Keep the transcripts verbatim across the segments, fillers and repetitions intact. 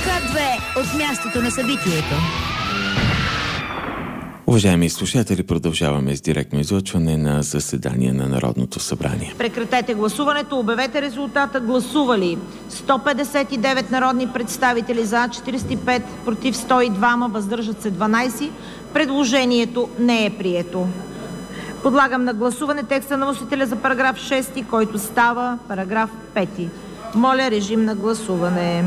К две от мястото на събитието. Уважаеми слушатели, продължаваме с директно излъчване на заседание на Народното събрание. Прекратете гласуването, обявете резултата. Гласували сто петдесет и девет народни представители, за четиридесет и пет, против сто и два, въздържат се дванадесет. Предложението не е прието. Подлагам на гласуване текста на вносителя за параграф шести, който става параграф пети. Моля, режим на гласуване.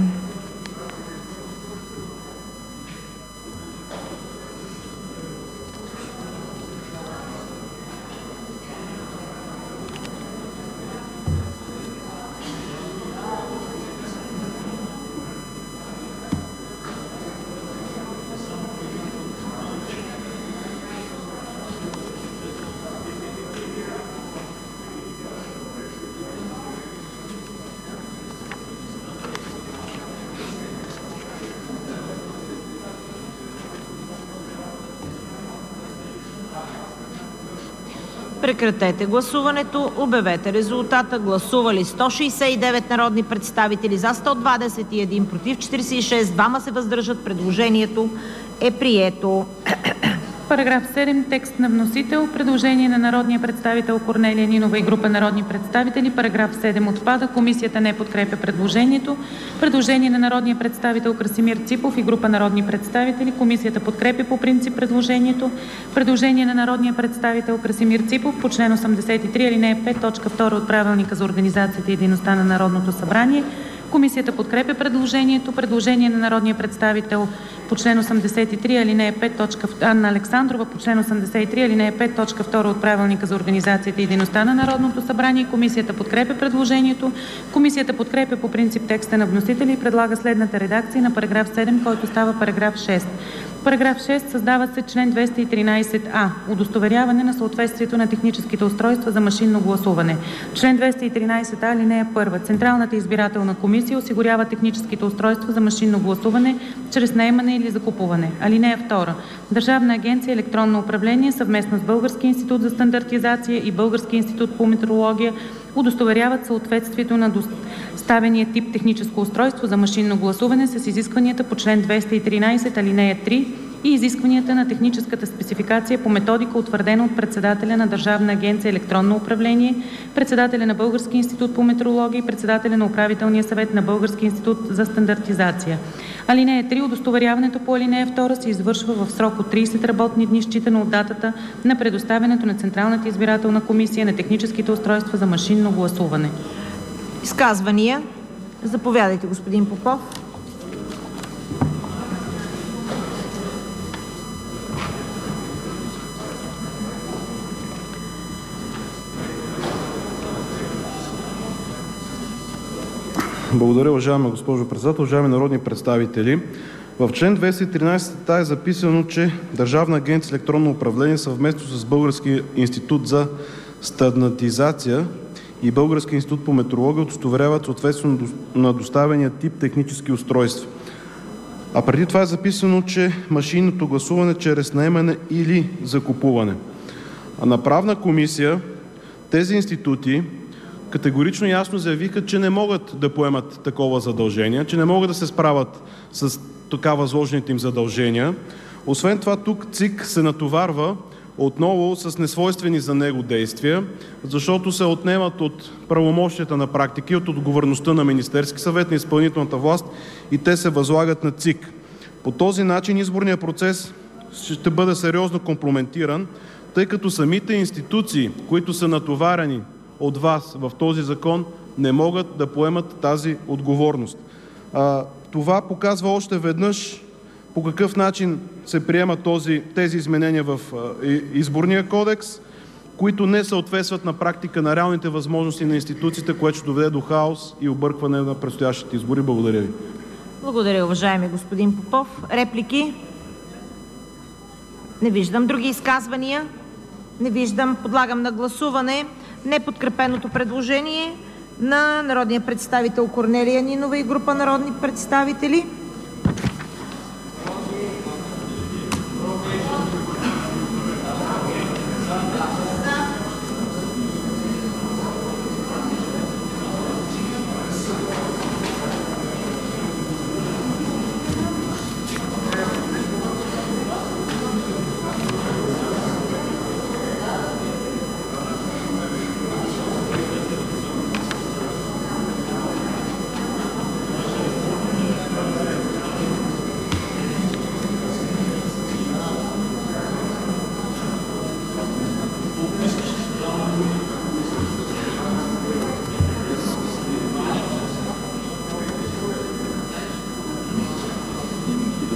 Прекратете гласуването, обявете резултата. Гласували сто шестдесет и девет народни представители, за сто двадесет и един, против четиридесет и шест, двама се въздържат. Предложението е прието. Параграф седем. Текст на вносител. Предложение на народния представител Корнелия Нинова и група народни представители. Параграф седем отпада. Комисията не подкрепя предложението. Предложение на народния представител Красимир Ципов и група народни представители. Комисията подкрепя по принцип предложението. Предложение на народния представител Красимир Ципов по член осемдесет и три, алинея пет, точка втора от Правилника за организацията и дейността на Народното събрание. Комисията подкрепя предложението. Предложение на народния представител по член осемдесет и три, алинея пет, точка Анна Александрова по член осемдесет и три, алинея пет, точка втора от Правилника за организацията и дейността на Народното събрание. Комисията подкрепя предложението. Комисията подкрепя по принцип текста на вносителя и предлага следната редакция на параграф седем, който става параграф шест. Параграф шест. Създава се член двеста и тринадесет а. Удостоверяване на съответствието на техническите устройства за машинно гласуване. Член двеста и тринадесет а, алинея първа. Централната избирателна комисия осигурява техническите устройства за машинно гласуване чрез наемане или закупуване. Алинея втора. Държавна агенция електронно управление съвместно с Българския институт за стандартизация и Българския институт по метрология удостоверяват съответствието на доставения тип техническо устройство за машинно гласуване с изискванията по член двеста и тринадесет, алинея три и изискванията на техническата спецификация по методика, утвърдена от председателя на Държавна агенция електронно управление, председателя на Българския институт по метрология и председателя на Управителния съвет на Българския институт за стандартизация. Алинея три. Удостоверяването по алинея втора се извършва в срок от тридесет работни дни, считано от датата на предоставянето на Централната избирателна комисия на техническите устройства за машинно гласуване. Изказвания? Заповядайте, господин Попов. Благодаря, уважаема госпожо председател. Уважаеми народни представители, в член двеста и тринадесет е записано, че Държавна агенция електронно управление съвместно с Българския институт за стандартизация и Българския институт по метрология удостоверяват съответствено на доставения тип технически устройства. А преди това е записано, че машинното гласуване чрез наемане или закупуване. А на Правна комисия тези институти категорично ясно заявиха, че не могат да поемат такова задължение, че не могат да се справят с така възложените им задължения. Освен това, тук ЦИК се натоварва отново с несвойствени за него действия, защото се отнемат от правомощията на практики, от отговорността на Министерски съвет, на изпълнителната власт и те се възлагат на ЦИК. По този начин изборният процес ще бъде сериозно компрометиран, тъй като самите институции, които са натоварени от вас в този закон, не могат да поемат тази отговорност. А, това показва още веднъж по какъв начин се приемат този, тези изменения в а, изборния кодекс, които не съответстват на практика на реалните възможности на институциите, което ще доведе до хаос и объркване на предстоящите избори. Благодаря ви. Благодаря, уважаеми господин Попов. Реплики? Не виждам. Други изказвания? Не виждам. Подлагам на гласуване неподкрепеното предложение на народния представител Корнелия Нинова и група народни представители.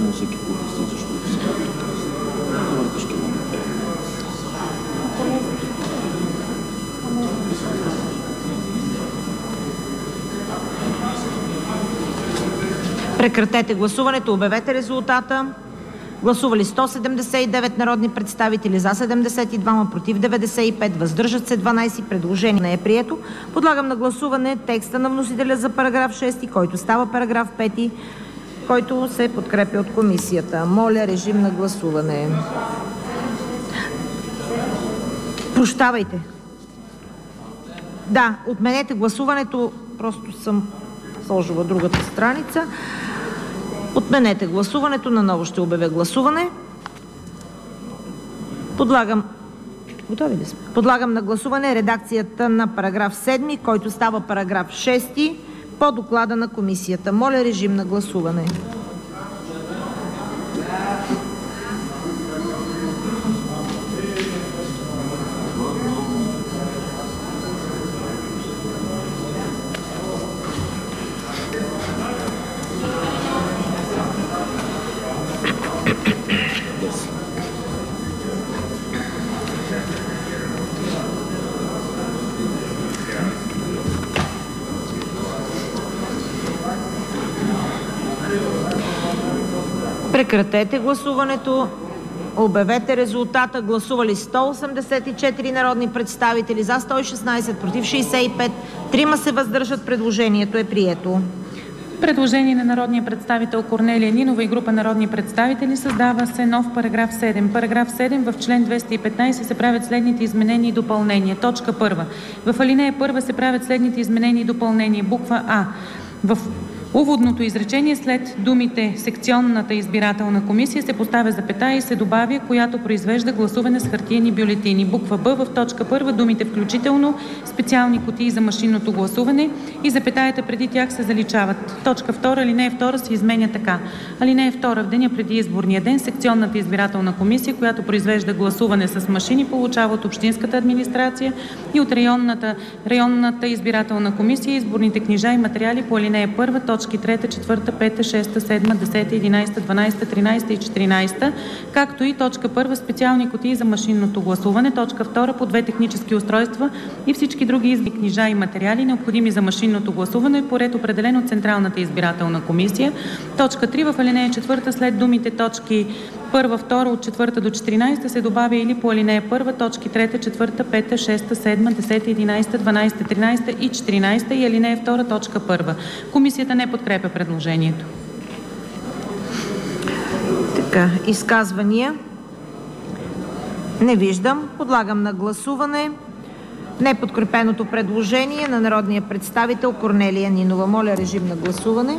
Прекратете гласуването. Обявете резултата. Гласували сто седемдесет и девет народни представители, за седемдесет и два, против деветдесет и пет, въздържат се дванадесет. Предложение не е прието. Подлагам на гласуване текста на вносителя за параграф шести, който става параграф пети, който се подкрепя от комисията. Моля, режим на гласуване. Прощавайте. Да, отменете гласуването. Просто съм сложила другата страница. Отменете гласуването. Наново ще обявя гласуване. Подлагам... Готови ли сме? Подлагам на гласуване редакцията на параграф седми, който става параграф шести по доклада на комисията. Моля, режим на гласуване. Прекратете гласуването. Обявете резултата. Гласували сто осемдесет и четири народни представители, за сто и шестнадесет, против шестдесет и пет, трима се въздържат. Предложението е прието. Предложение на народния представител Корнелия Нинова и група народни представители. Създава се нов параграф седем. Параграф седем. В член двеста и петнадесет се правят следните изменения и допълнения. Точка първа. В алинея първа се правят следните изменения и допълнения. Буква А. В уводното изречение след думите „секционната избирателна комисия“ се поставя запетая и се добавя „която произвежда гласуване с хартиени бюлетини“. Буква Б. В точка първа думите „включително специални кутии за машинното гласуване“ и запетаята преди тях се заличават. Точка втора. Алинея втора се изменя така: Алинея втора. В деня преди изборния ден секционната избирателна комисия, която произвежда гласуване с машини, получава от общинската администрация и от районната, районната избирателна комисия изборните книжа и материали по алинея първа, точки трета, четвърта, пета, шеста, седма, десета, единадесета, дванадесета, тринадесета и четиринадесета, както и точка първа специални кутии за машинното гласуване, точка втора по две технически устройства и всички други изборни книжа и материали, необходими за машинното гласуване, по ред определен от Централната избирателна комисия. Точка три. В алинея четвърта след думите точки първа, втора от четвърта до четиринадесета се добавя „или по алинея първа, точки трета, четвърта, пета, шеста, седма, десета, единадесета, дванадесета, тринадесета и четиринадесета и алинея втора, точка първа“. Комисията не подкрепя предложението. Така, изказвания? Не виждам. Подлагам на гласуване неподкрепеното предложение на народния представител Корнелия Нинова. Моля, режим на гласуване.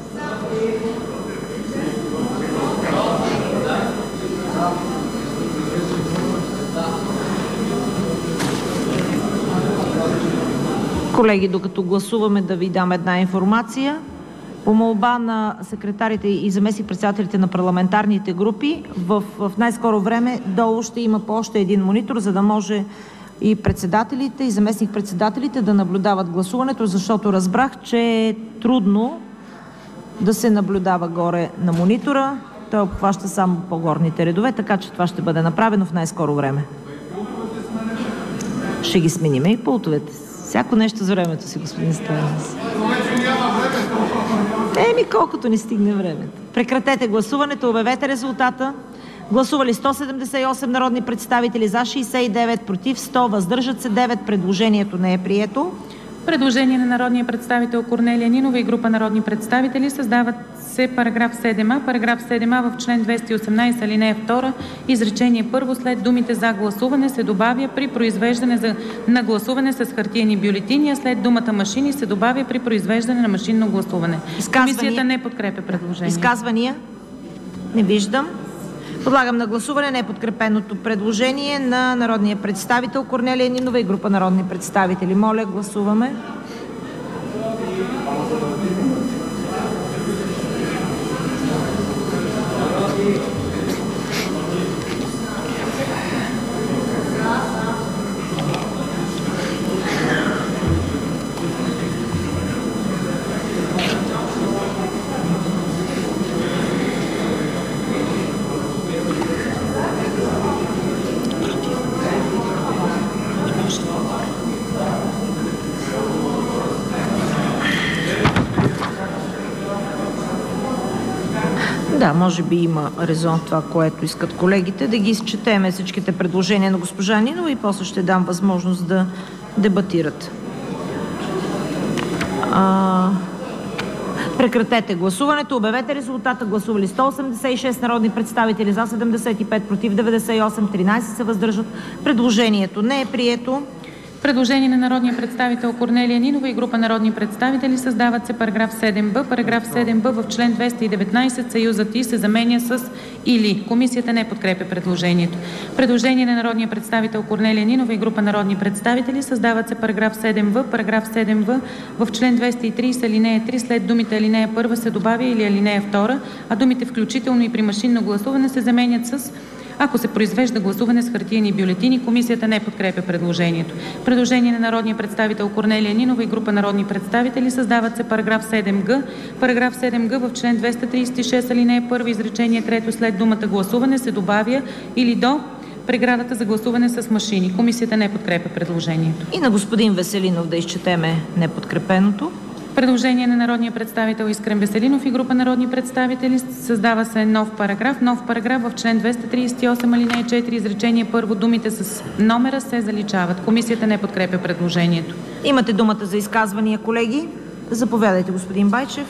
Колеги, докато гласуваме, да ви дам една информация. По молба на секретарите и заместник-председателите на парламентарните групи, в, в най-скоро време долу ще има по още един монитор, за да може и председателите, и заместник-председателите да наблюдават гласуването, защото разбрах, че е трудно да се наблюдава горе на монитора. Той обхваща само по-горните редове, така че това ще бъде направено в най-скоро време. Ще ги смениме и пултовете. Всяко нещо за времето си, господин Стоянов. Еми, колкото ни стигне времето. Прекратете гласуването, обявете резултата. Гласували сто седемдесет и осем народни представители, за шестдесет и девет, против сто, въздържат се девет. Предложението не е прието. Предложение на народния представител Корнелия Нинова и група народни представители. Създават се параграф седем а. Параграф седем а. В член двеста и осемнадесет, алинея втора, изречение първо след думите „за гласуване“ се добавя „при произвеждане за, на гласуване с хартиени бюлетини“, а след думата „машини“ се добавя „при произвеждане на машинно гласуване“. Комисията не подкрепя предложението. Изказвания? Не виждам. Подлагам на гласуване неподкрепеното предложение на народния представител Корнелия Нинова и група народни представители. Моля, гласуваме. Да, може би има резон това, което искат колегите. Да ги изчетеме всичките предложения на госпожа Нинова и после ще дам възможност да дебатират. А... Прекратете гласуването. Обявете резултата. Гласували сто осемдесет и шест народни представители, за седемдесет и пет, против деветдесет и осем, тринадесет се въздържат. Предложението не е прието. Предложение на народния представител Корнелия Нинова и група народни представители. Създават се параграф седем б. Параграф седем б в член двеста и деветнадесет съюзът „и“ се заменя с „или“. Комисията не подкрепя предложението. Предложение на народния представител Корнелия Нинова и група народни представители. Създават се параграф седем в. Параграф седем в. В член двеста и тридесет алинея три след думите алинея първа се добавя „или алинея втора“, а думите „включително и при машинно гласуване“ се заменят с „ако се произвежда гласуване с хартиени бюлетини“. Комисията не подкрепя предложението. Предложение на народния представител Корнелия Нинова и група народни представители. Създават се параграф седем г. Параграф седем г. В член двеста тридесет и шест алинея първа изречение трето след думата „гласуване“ се добавя „или до преградата за гласуване с машини“. Комисията не подкрепя предложението. И на господин Веселинов да изчетеме неподкрепеното. Предложение на народния представител Искрен Веселинов и група народни представители. Създава се нов параграф. Нов параграф в член двеста тридесет и осем алинея четири изречение първо думите с номера се заличават. Комисията не подкрепя предложението. Имате думата за изказвания, колеги. Заповядайте, господин Байчев.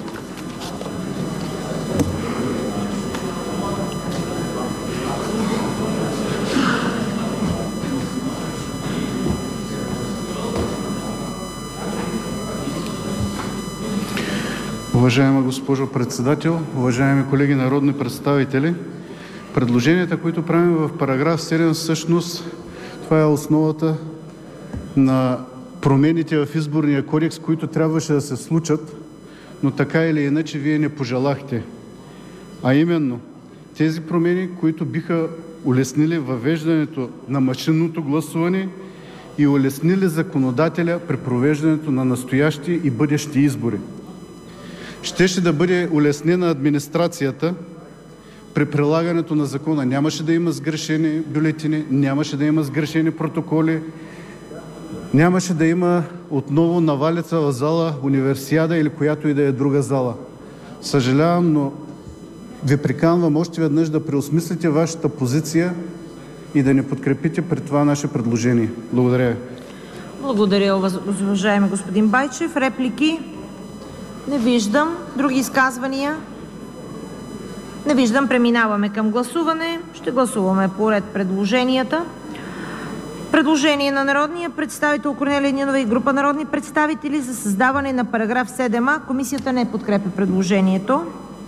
Уважаема госпожо Председател, уважаеми колеги народни представители! Предложенията, които правим в параграф седем, всъщност това е основата на промените в Изборния кодекс, които трябваше да се случат, но така или иначе вие не пожелахте. А именно тези промени, които биха улеснили въвеждането на машинното гласуване и улеснили законодателя при провеждането на настоящи и бъдещи избори. Щеше да бъде улеснена администрацията при прилагането на закона. Нямаше да има сгрешени бюлетини, нямаше да има сгрешени протоколи, нямаше да има отново навалица в зала Универсиада или която и да е друга зала. Съжалявам, но ви приканвам още веднъж да преосмислите вашата позиция и да не подкрепите при това наше предложение. Благодаря ви. Благодаря, уважаеми господин Байчев. Реплики? Не виждам. Други изказвания? Не виждам. Преминаваме към гласуване. Ще гласуваме поред предложенията. Предложение на народния представител Корнелия Нинова и група народни представители за създаване на параграф седем а. Комисията не подкрепя предложението.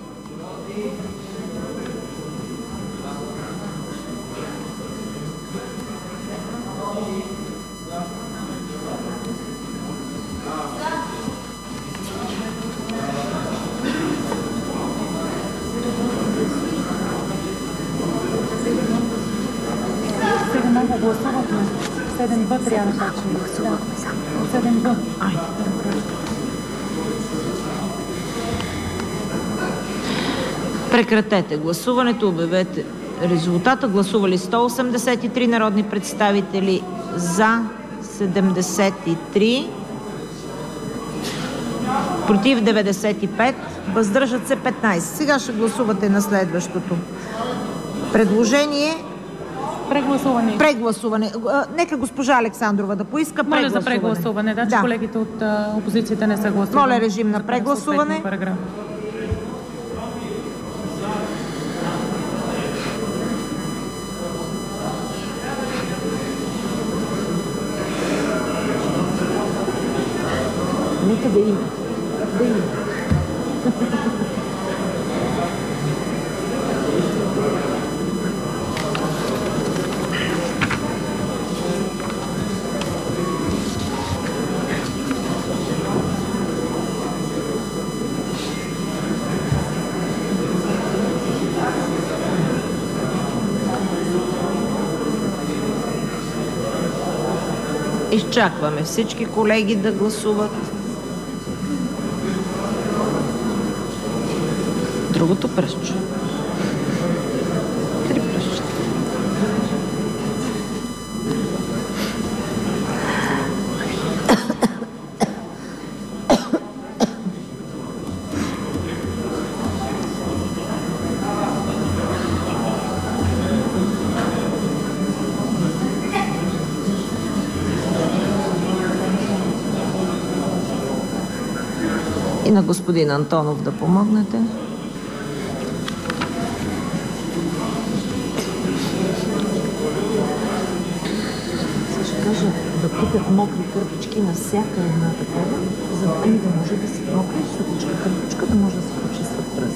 Гласувахме. седем б трябва да качим. седем б. Прекратете гласуването. Обявете резултата. Гласували сто осемдесет и три народни представители, за седемдесет и три, против деветдесет и пет, въздържат се петнадесет. Сега ще гласувате на следващото предложение. Прегласуване. Прегласуване. Нека госпожа Александрова да поиска прегласуване. Моля за прегласуване. Да, че да. Колегите от а, опозицията не са гласували. Моля режим на прегласуване. Параграф. Нека да има. Да има. Изчакваме всички колеги да гласуват. Другото пръстче. Три пръстчета. на господин Антонов да помогнете. Ще кажа да купят мокри кърпички на всяка една такова, за да, ами да може да се мокри сухичка кърпичка, да може да се почистват пръст.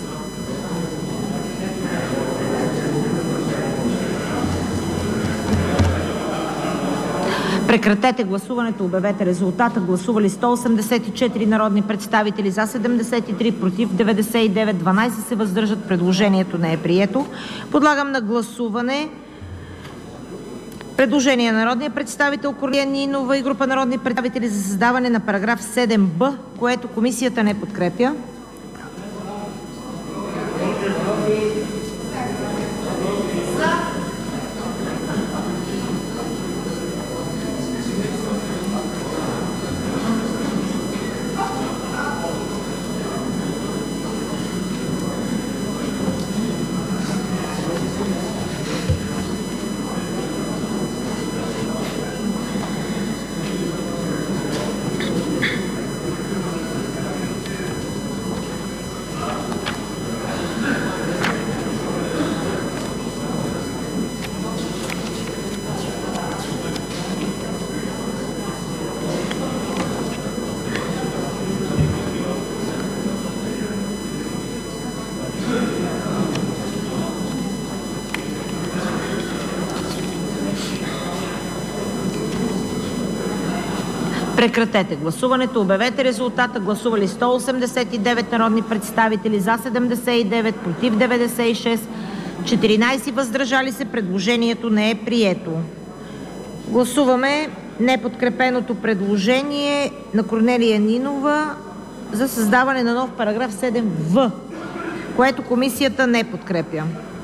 Прекратете гласуването, обявете резултата. Гласували сто осемдесет и четири народни представители, за седемдесет и три, против деветдесет и девет, дванадесет се въздържат. Предложението не е прието. Подлагам на гласуване предложение на народния представител Корнелия Нинова и група народни представители за създаване на параграф седем б, което комисията не подкрепя. Прекратете гласуването, обявете резултата. Гласували сто осемдесет и девет народни представители, за седемдесет и девет, против деветдесет и шест, четиринадесет въздържали се. Предложението не е прието. Гласуваме неподкрепеното предложение на Корнелия Нинова за създаване на нов параграф седем в, което комисията не подкрепя.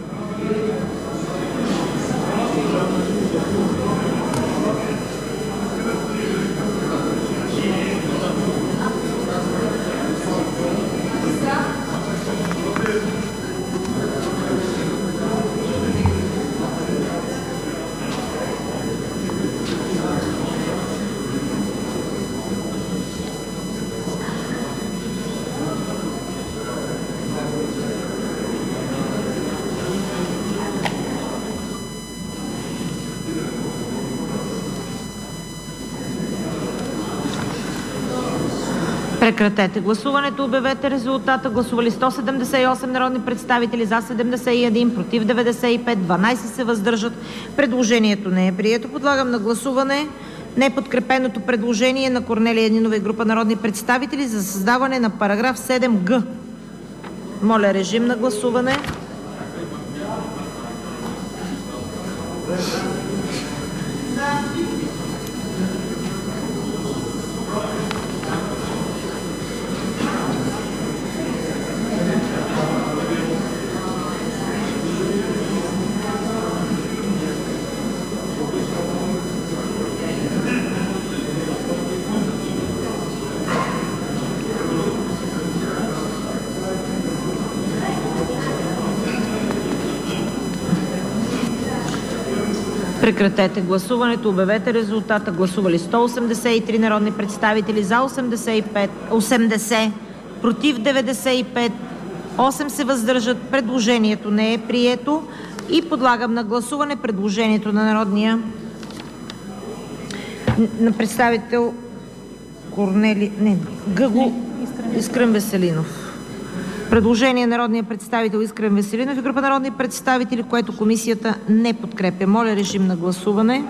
Прекратете гласуването, обявете резултата. Гласували сто седемдесет и осем народни представители, за седемдесет и един, против деветдесет и пет, дванадесет се въздържат. Предложението не е прието. Подлагам на гласуване неподкрепеното предложение на Корнелия Нинова и група народни представители за създаване на параграф седем г. Моля, режим на гласуване. Прекратете гласуването, обявете резултата. Гласували сто осемдесет и три народни представители, за осемдесет и пет, осемдесет, против деветдесет и пет, осем се въздържат. Предложението не е прието. И подлагам на гласуване предложението на народния на представител Корнели... Не, Гъго Искрен Веселинов. Предложение на народния представител Искрен Веселинов и група народни представители, което комисията не подкрепя. Моля, режим на гласуване.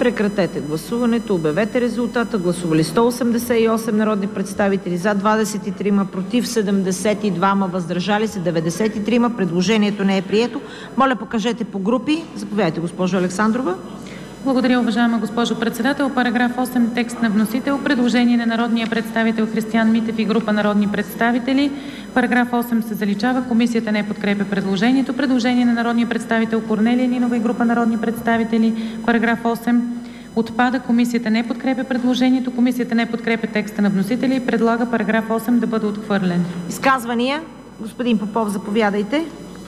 Прекратете гласуването. Обявете резултата. Гласували сто осемдесет и осем народни представители, за двадесет и три, против седемдесет и два, въздържали се деветдесет и три. Предложението не е прието. Моля, покажете по групи. Заповядайте, госпожо Александрова. Благодаря, уважаема госпожо Председател. Параграф осем, текст на вносител. Предложение на народния представител Християн Митев и група народни представители. Параграф осем се заличава. Комисията не подкрепя предложението. Предложение на народния представител Корнелия Нинова и група народни представители. Параграф осем отпада. Комисията не подкрепя предложението. Комисията не подкрепя текста на вносителя и предлага параграф осем да бъде отхвърлен. Изказвания? Господин Попов, заповядайте.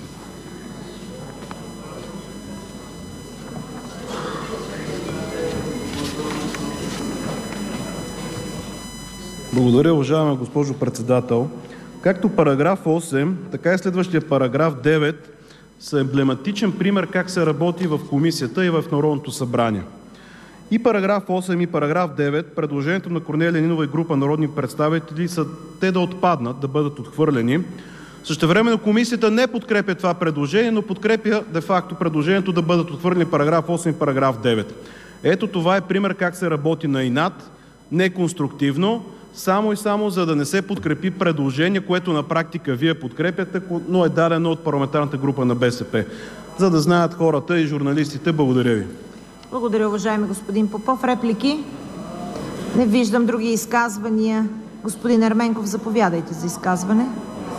Благодаря, уважаема госпожо Председател. Както параграф осем, така и следващия параграф девет са емблематичен пример как се работи в комисията и в Народното събрание. И параграф осем, и параграф девет, предложението на Корнелия Нинова и група народни представители са те да отпаднат, да бъдат отхвърлени. Същевременно комисията не подкрепя това предложение, но подкрепя де-факто предложението да бъдат отхвърлени параграф осем и параграф девет. Ето това е пример как се работи на инат, неконструктивно, само и само за да не се подкрепи предложение, което на практика вие подкрепяте, но е дадено от парламентарната група на БСП. За да знаят хората и журналистите. Благодаря ви. Благодаря, уважаеми господин Попов. Реплики? Не виждам. Други изказвания. Господин Ерменков, заповядайте за изказване.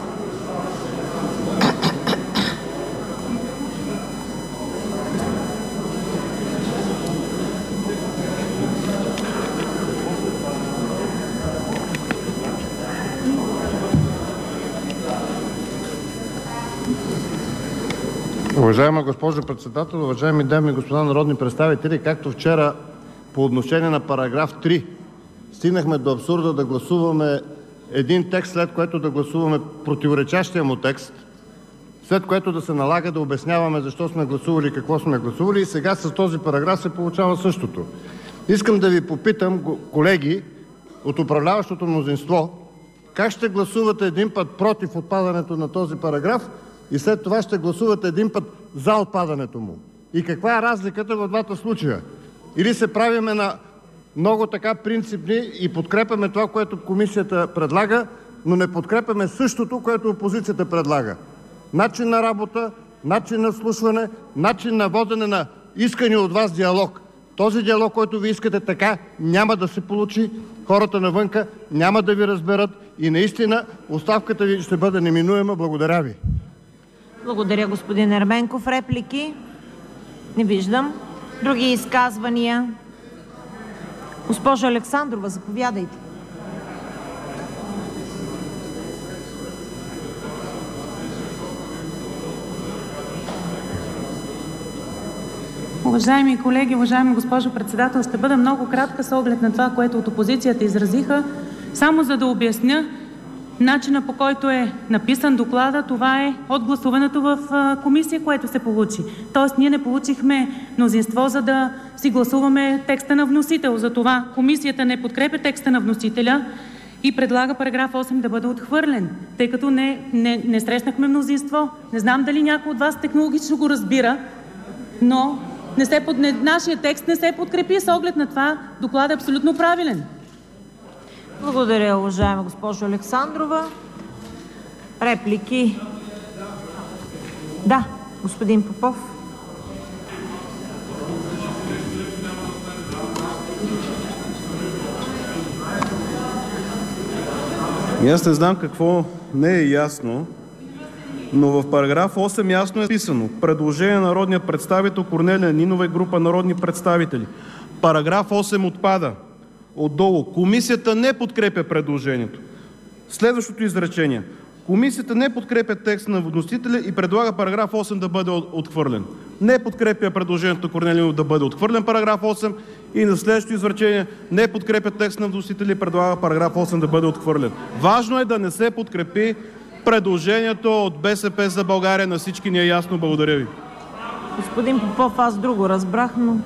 Уважаема госпожо Председател, уважаеми дами и господа народни представители, както вчера по отношение на параграф три стигнахме до абсурда да гласуваме един текст, след което да гласуваме противоречащия му текст, след което да се налага да обясняваме защо сме гласували и какво сме гласували, и сега с този параграф се получава същото. Искам да ви попитам, колеги от управляващото мнозинство, как ще гласувате един път против отпадането на този параграф и след това ще гласувате един път за отпадането му? И каква е разликата в двата случая? Или се правиме на много така принципни и подкрепяме това, което комисията предлага, но не подкрепяме същото, което опозицията предлага? Начин на работа, начин на слушване, начин на водене на искани от вас диалог. Този диалог, който ви искате така, няма да се получи. Хората навънка няма да ви разберат и наистина оставката ви ще бъде неминуема. Благодаря ви. Благодаря, господин Ерменков. Реплики? Не виждам. Други изказвания? Госпожо Александрова, заповядайте. Уважаеми колеги, уважаема госпожо Председател, ще бъда много кратка с оглед на това, което от опозицията изразиха. Само за да обясня начина, по който е написан доклада, това е от гласуването в комисия, което се получи. Тоест ние не получихме мнозинство, за да си гласуваме текста на вносител. Затова комисията не подкрепя текста на вносителя и предлага параграф осем да бъде отхвърлен, тъй като не, не, не срещнахме мнозинство. Не знам дали някой от вас технологично го разбира, но не се под... не, нашия текст не се подкрепи. С оглед на това докладът е абсолютно правилен. Благодаря, уважаема госпожо Александрова. Реплики? Да, господин Попов. И аз не знам какво не е ясно, но в параграф осем ясно е писано: предложение на народния представител Корнелия Нинова и група народни представители. Параграф осем отпада. Отдолу: комисията не подкрепя предложението. Следващото изречение: комисията не подкрепя текст на вносителя и предлага параграф осем да бъде отхвърлен. Не подкрепя предложението Корнелия Нинова да бъде отхвърлен параграф осем и на следващото изречение: не подкрепя текст на вносителя и предлага параграф осем да бъде отхвърлен. Важно е да не се подкрепи предложението от БСП за България. На всички ни е ясно. Благодаря ви. Господин Попов, аз друго разбрах, но...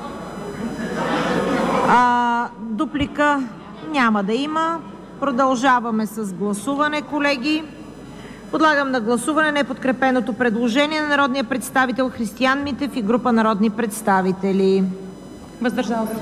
А, дуплика няма да има. Продължаваме с гласуване, колеги. Подлагам на гласуване неподкрепеното предложение на народния представител Християн Митев и група народни представители. Въздържал се.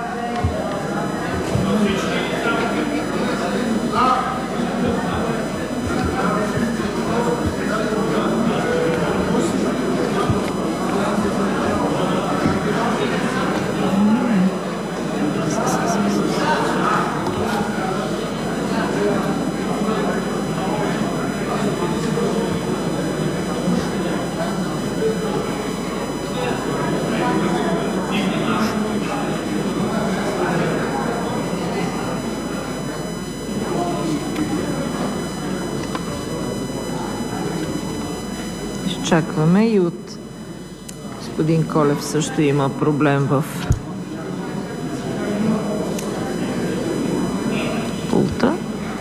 Изчакваме и от господин Колев също има проблем в пулта.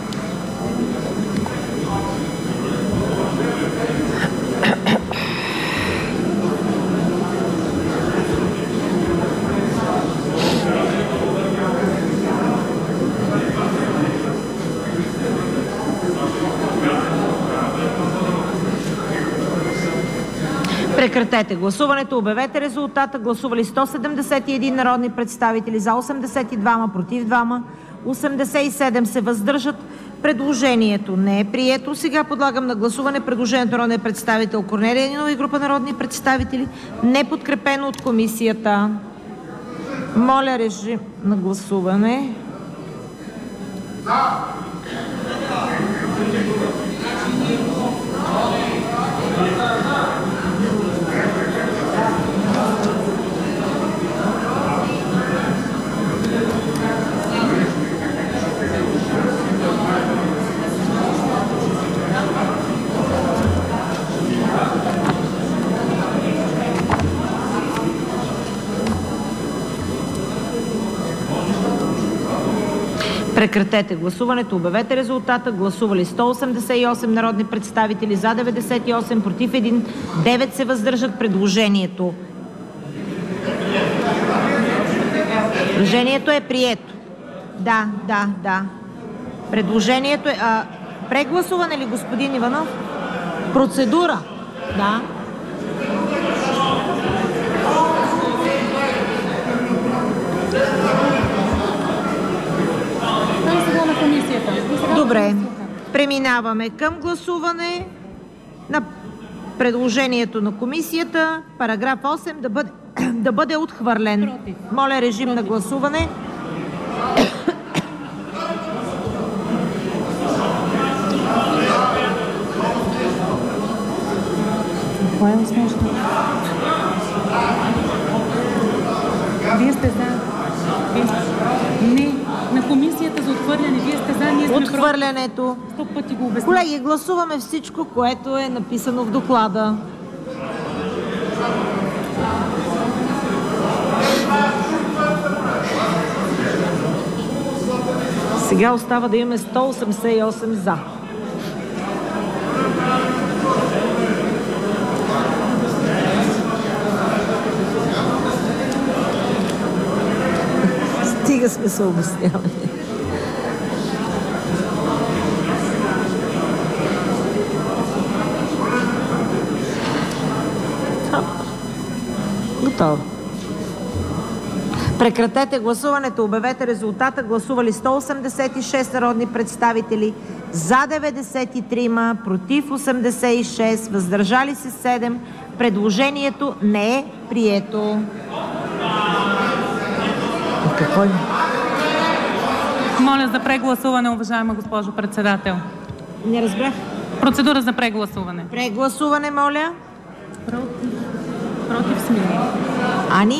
Прекратете гласуването. Обявете резултата. Гласували сто седемдесет и един народни представители, за осемдесет и два, против два, осемдесет и седем се въздържат. Предложението не е прието. Сега подлагам на гласуване предложението на народния представител Корнелия Нинова и група народни представители, неподкрепено от комисията. Моля, режим на гласуване. Прекратете гласуването. Обявете резултата. Гласували сто осемдесет и осем народни представители, за деветдесет и осем, против един, девет се въздържат. Предложението. Предложението е прието. Да, да, да. Предложението е... А, прегласуване ли, господин Иванов? Процедура. Да. Добре, преминаваме към гласуване на предложението на комисията, параграф осем да бъде, да бъде отхвърлен. Против. Моля, режим Против. на гласуване. Кое е смешно? Вие сте за. Не, на комисията за отхвърляне. Вие сте за, ние сме отхвърлянето. Сто пъти го обясня. Колеги, гласуваме всичко, което е написано в доклада. Сега остава да имаме сто осемдесет и осем за. Стига сме се обяснявали. Готово. Прекратете гласуването. Обявете резултата. Гласували сто осемдесет и шест народни представители, за деветдесет и три, против осемдесет и шест, въздържали се седем. Предложението не е прието. Какво е? Моля за прегласуване, уважаема госпожо председател. Не разбрах. Процедура за прегласуване. Прегласуване, моля. Против. Против сме. Ани?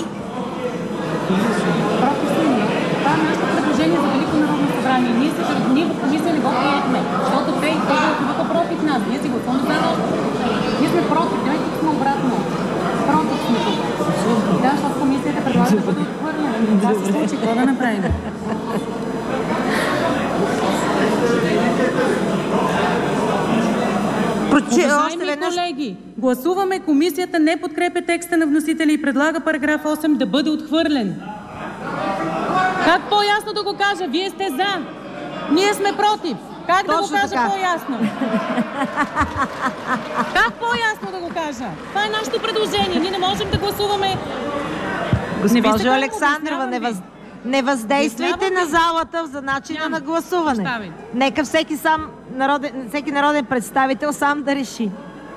Против сме. Това е нашето предложение за Велико народно събрание. Ние, се, ние в комисия не го приехме, защото те и те бяха против нас. Ние си гласуваме за нас. Ние сме против. Дайте сме обратно. Против сме тук. Да, защото комисията предлага да бъде отхвърлена. Това се случи. Какво да направим? Уважаеми колеги, гласуваме, комисията не подкрепя текста на вносителя и предлага параграф осем да бъде отхвърлен. Как по-ясно да го кажа? Вие сте за. Ние сме против. Как Точно да го кажа така. По-ясно? Как по-ясно да го кажа? Това е нашето предложение. Ние не можем да гласуваме Госпожо Александрова, не, въз... не въздействайте на залата за начина Ням. на гласуване. Оставайте. Нека всеки, сам, народен, всеки народен представител сам да реши.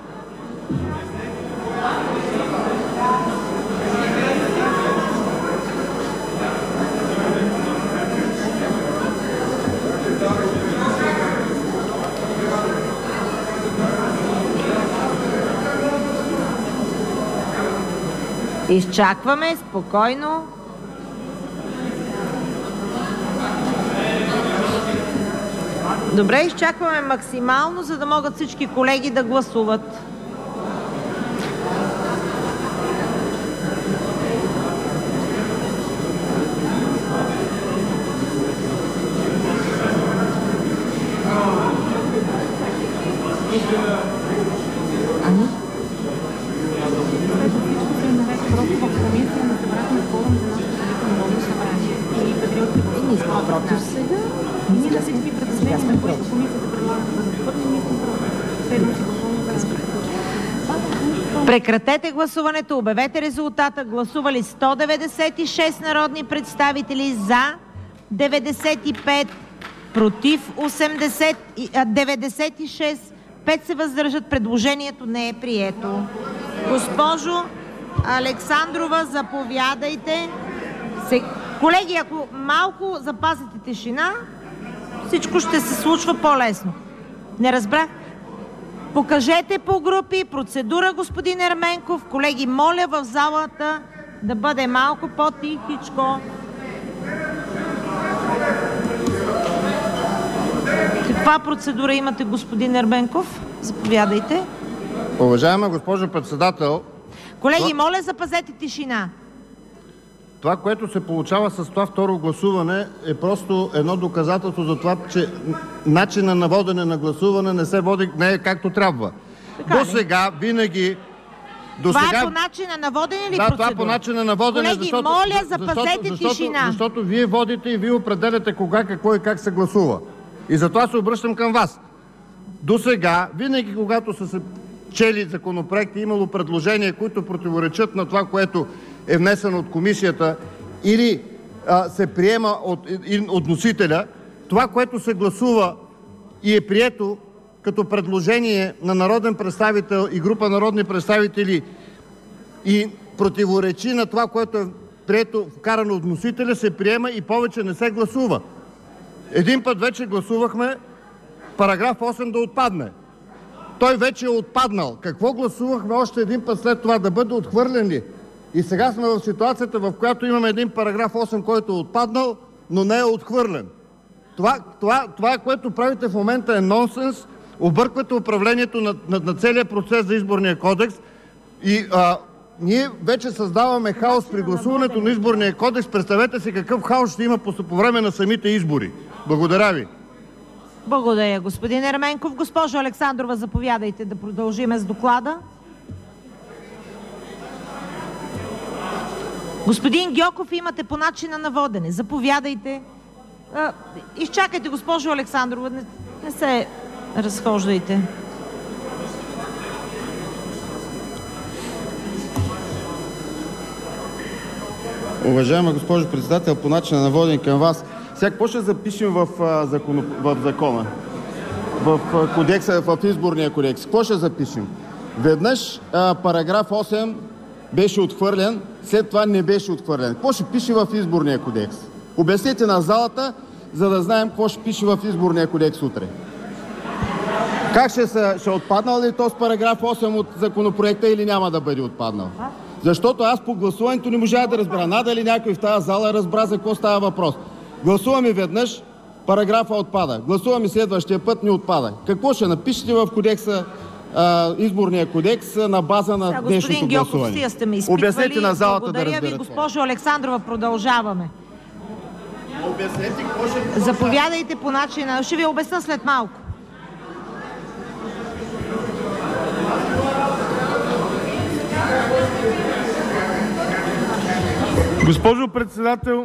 Изчакваме спокойно. Добре, изчакваме максимално, за да могат всички колеги да гласуват. Прекратете гласуването, обявете резултата. Гласували сто деветдесет и шест народни представители, за деветдесет и пет, против осемдесет, деветдесет и шест, пет се въздържат. Предложението не е прието. Госпожо Александрова, заповядайте. Колеги, ако малко запазите тишина, всичко ще се случва по-лесно. Не разбрах. Покажете по групи. Процедура, господин Ерменков. Колеги, моля в залата да бъде малко по-тихичко. Каква процедура имате, господин Ерменков? Заповядайте. Уважаема госпожо председател, колеги, моля, запазете тишина. Това, което се получава с това второ гласуване, е просто едно доказателство за това, че начинът на водене на гласуване не се води, не е както трябва. До сега винаги... До това сега... е по начина на водене или да, процедура? това е по начина на водене, колеги, защото... моля, запазете защото, защото, тишина. Защото, защото вие водите и вие определяте кога, какво и как се гласува. И затова се обръщам към вас. До сега, винаги когато са се чели законопроекти, имало предложения, които противоречат на това, което е внесено от комисията или а, се приема от, от носителя, това, което се гласува и е прието като предложение на народен представител и група народни представители и противоречи на това, което е прието, вкарано от носителя, се приема и повече не се гласува. Един път вече гласувахме параграф осем да отпадне. Той вече е отпаднал. Какво гласувахме още един път след това? Да бъде отхвърлен ли? И сега сме в ситуацията, в която имаме един параграф осем, който е отпаднал, но не е отхвърлен. Това, това, това което правите в момента е нонсенс. Обърквате управлението на, на, на целия процес за изборния кодекс и а, ние вече създаваме хаос при гласуването на изборния кодекс. Представете си какъв хаос ще има по, по време на самите избори. Благодаря ви. Благодаря, господин Ерменков. Госпожо Александрова, заповядайте да продължим с доклада. Господин Гьоков, имате по начина на водене. Заповядайте. А, изчакайте, госпожо Александрова. Не, не се разхождайте. Уважаема госпожо председател, по начина на водене към вас, сега какво ще запишем в, а, закон, в закона? В а, кодекса, в изборния кодекс. Какво ще запишем? Веднъж а, параграф осем беше отхвърлен, след това не беше отхвърлен. Какво ще пише в изборния кодекс? Обяснете на залата, за да знаем какво ще пише в изборния кодекс утре. Как ще, са, ще отпаднал ли този параграф осем от законопроекта или няма да бъде отпаднал? Защото аз по гласуването не можа да разбера. Надали някой в тази зала разбра за какво става въпрос. Гласуваме веднъж, параграфа отпада. Гласуваме следващия път, не отпада. Какво ще напишете в кодекса, а, изборния кодекс на база на сега, днешното Гьоков, гласуване? Стия сте ме изпитвали. Обяснете на залата. Благодаря да разберете. ви, госпожо Александрова, продължаваме. Обяснете какво ще... Заповядайте по начина. Ще ви обясня след малко. Госпожо председател,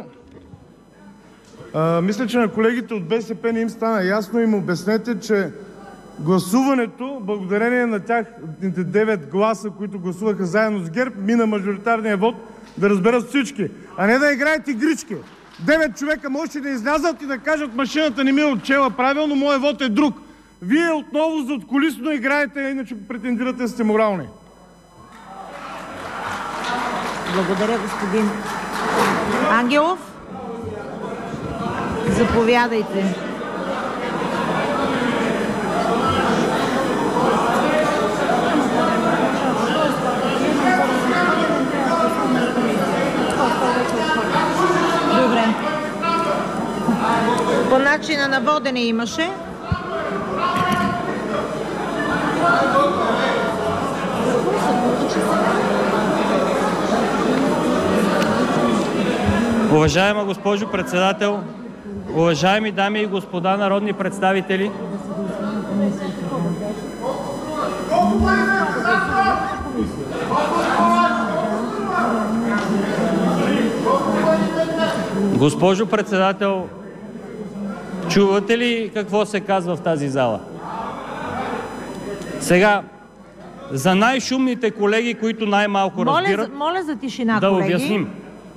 а, мисля, че на колегите от БСП не им стана ясно. Им обяснете, че гласуването, благодарение на тях девет гласа, които гласуваха заедно с ГЕРБ, мина мажоритарния вод да разберат всички, а не да играете игрички. Девет човека може да излязат и да кажат: машината не ми е отчела правилно, моят вод е друг. Вие отново задкулисно играете, иначе претендирате да сте морални. Благодаря, господин Ангелов. Заповядайте. Добре. По начина на водене имаше. Уважаема госпожо Председател, уважаеми дами и господа народни представители! Госпожо Председател, чувате ли какво се казва в тази зала? Сега, за най-шумните колеги, които най-малко разбират, моля, моля за тишина, да колеги. обясним.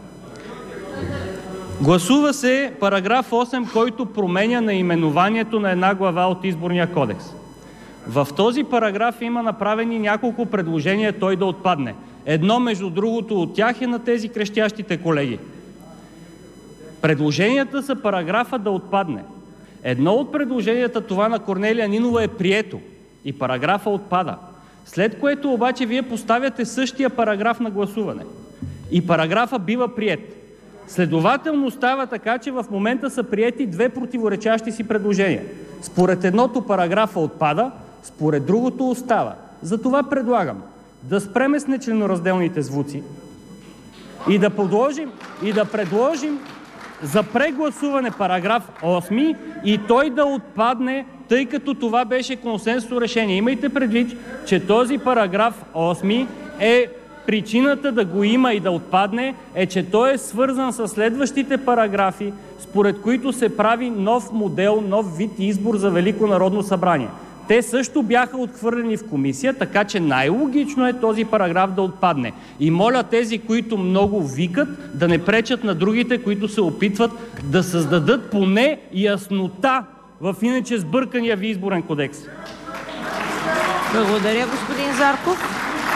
Гласува се параграф осем, който променя наименованието на една глава от Изборния кодекс. В този параграф има направени няколко предложения той да отпадне. Едно, между другото, от тях е на тези крещящите колеги. Предложенията са параграфа да отпадне. Едно от предложенията, това на Корнелия Нинова, е прието и параграфа отпада. След което обаче вие поставяте същия параграф на гласуване и параграфа бива приет. Следователно става така, че в момента са приети две противоречащи си предложения. Според едното параграфа отпада, според другото остава. Затова предлагам да спреме с нечленоразделните звуци и да подложим, и да предложим за прегласуване параграф осем и той да отпадне, тъй като това беше консенсусно решение. Имайте предвид, че този параграф осем е причината да го има и да отпадне, е, че той е свързан с следващите параграфи, според които се прави нов модел, нов вид избор за Велико народно събрание. Те също бяха отхвърлени в комисия, така че най-логично е този параграф да отпадне. И моля тези, които много викат, да не пречат на другите, които се опитват да създадат поне яснота в иначе сбъркания ви изборен кодекс. Благодаря, господин Зарков.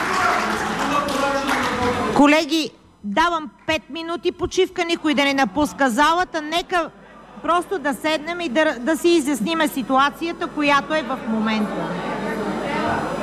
Колеги, давам пет минути почивка, никой да не напуска залата. Нека просто да седнем и да, да си изясним ситуацията, която е в момента.